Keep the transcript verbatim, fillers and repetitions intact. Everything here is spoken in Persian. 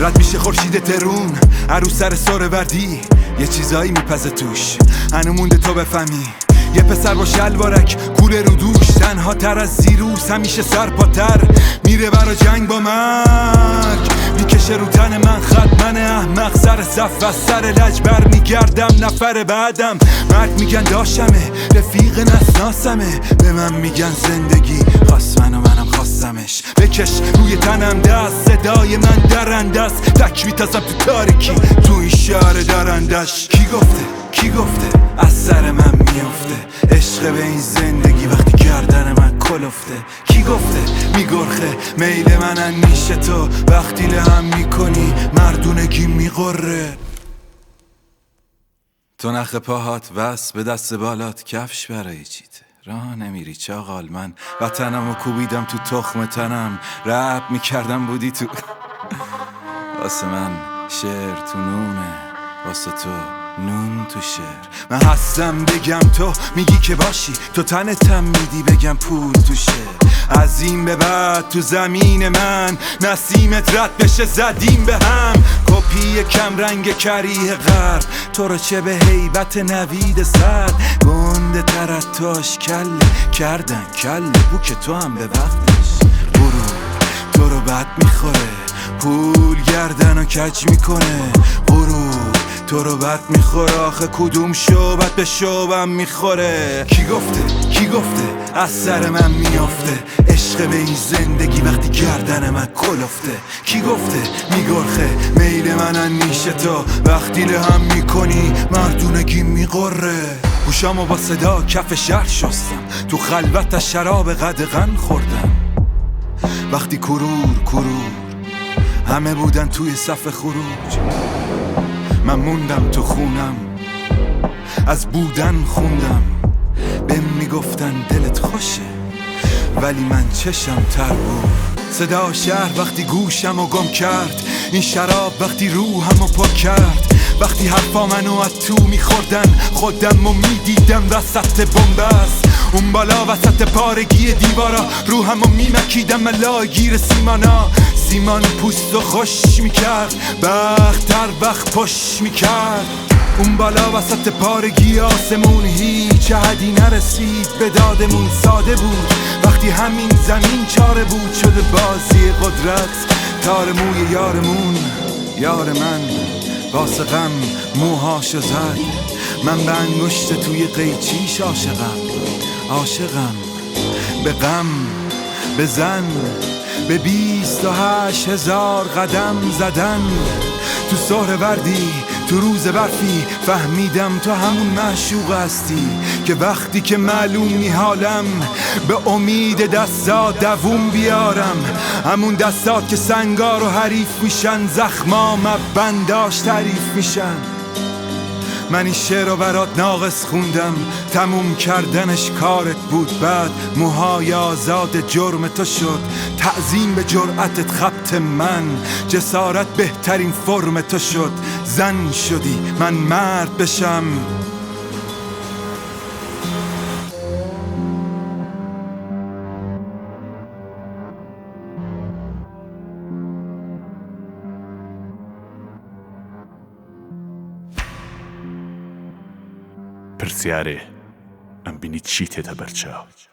رد میشه خورشید ترون عروس سر سر وردی یه چیزایی میپزه توش هنو مونده تو بفهمی یه پسر با شلوارک کوله رو دوش تنها تر از زیروس همیشه سرپاتر میره برا جنگ با مرگ میکشه رو تن من خط من احمق سر صف و سر لج بر میگردم نفر بعدم مرد میگن داشتمه رفیق نسناسمه به من میگن زندگی خواست من و منم خواستمش بکش روی تنم دست صدای من درنده است تک میتازم تو تاریکی تو این شهر درندش کی گفته کی گفته از سر من میفته عشق به این زندگی وقتی گردن من کلفته کی گفته میگرخه میل من انیش تو وقتی لهم میکنی مردونگی میقره تو نخ پاهات وست به دست بالات کفش برای چیته راه نمیری چاقال من وطنم و کوبیدم تو تخم تنم رپ میکردم بودی تو واسه من شعر تو نونه واسه تو نون تو شعر من هستم بگم تو میگی که باشی تو تنتم میدی بگم پول تو شعر از این به بعد تو زمین من نسیمت رد بشه زدیم به هم کپی کم رنگ کریه غرب تو رو چه به هیبت نوید سرد گنده ترتاش کله کردن کله بو که تو هم به وقتش برو تو رو بد میخوره پول گردن و کج میکنه برو تو رو بد میخوره آخه کدوم شوبت به شوبم میخوره کی گفته کی گفته از سر من میافته عشق به این زندگی وقتی گردن من کلفته کی گفته میگرخه میل من انیش تو وقتی لهم میکنی مردونگی میقره گوشامو با صدا کف شهر شستم تو خلوت شراب قدغن خوردم وقتی کرور کرور همه بودن توی صف خروج من موندم تو خونم از بودن خوندم بهم میگفتن دلت خوشه ولی من چشم تر بود صدا شهر وقتی گوشم و گم کرد این شراب وقتی روحم و پاک کرد وقتی حرفا منو از تو میخوردن خودم و میدیدم وسط بنبست اون بالا وسط پارگی دیوارا روحم و میمکیدم ملاگیر سیمانا سیمان پوست و خوش میکرد بخت تر وقت پش میکرد اون بالا وسط پارگی آسمون هیچ حدی نرسید به دادمون ساده بود وقتی همین زمین چاره بود شده بازی قدرت تار موی یارمون یار من واسه غم موهاشو زد من به انگشت توی قیچیش عاشقم عاشقم به غم به زن به بیست و هشت هزار قدم زدن تو سهروردی تو روز برفی فهمیدم تو همون معشوق هستی که وقتی که معلوم نی حالم به امید دستات دووم بیارم همون دستات که سنگار و حریف میشن زخمام بنداش تعریف میشن من این شعر رو برات ناقص خوندم تموم کردنش کارت بود بعد موهای آزاد جرم تو شد تعظیم به جرأتت خبت من جسارت بهترین فرم تو شد زن شدی من مرد بشم Persiare, ambini cite da berciao.